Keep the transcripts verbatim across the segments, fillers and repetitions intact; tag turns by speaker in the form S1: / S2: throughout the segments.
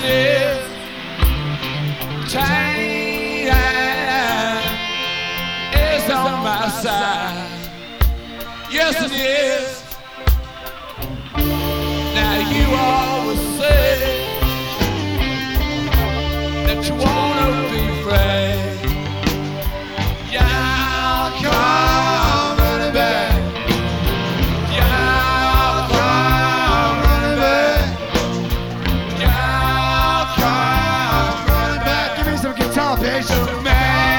S1: it is. Time is on my side. Yes, it is. Now you always say that you wanna be free. Yeah, come running back. Yeah, come running back. Yeah, come running back.
S2: Give me some guitar, bitch.
S1: To me.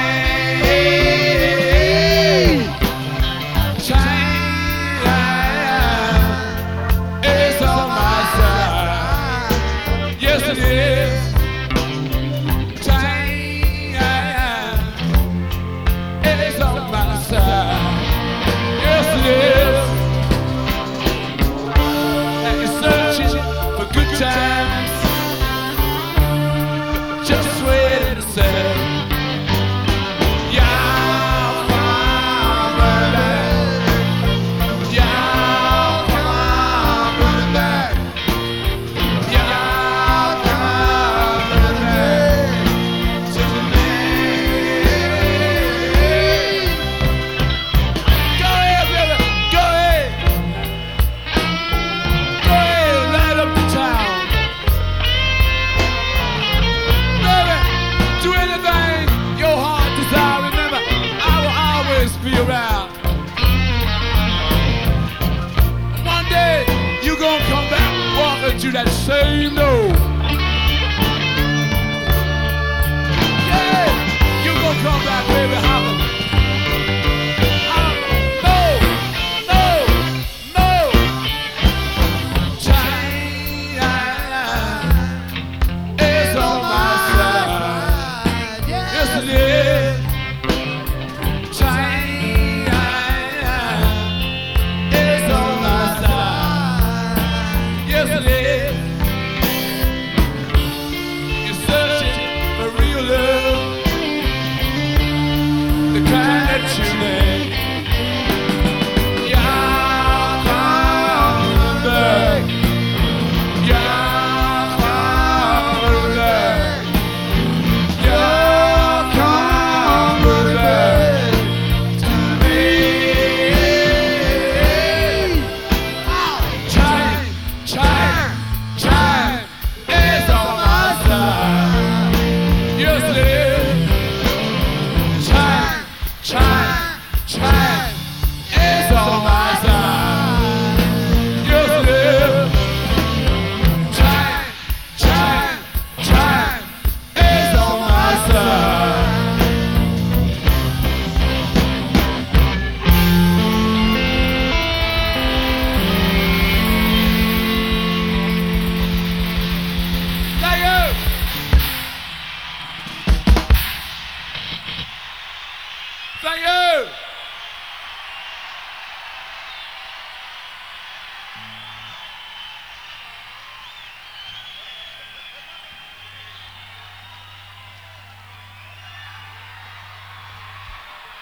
S1: Yes, it is. Time is on my side. Yes, it is. And you're searching for good times, just waiting to say, yeah, come running back. Yeah, come running back. Be around. One day you gonna come back walking to that same door. Yeah, you gonna come back, baby, holler. No, no, no. Time is on my side. Yes, it is. Time that you made. Yeah, come back. Yeah, come back. Yeah, come back to me. Time, time, time is on my side. Yes, it is. Time, time, time is on my side. Yes, it is. Time, time, time is on my side. Thank you. Thank you.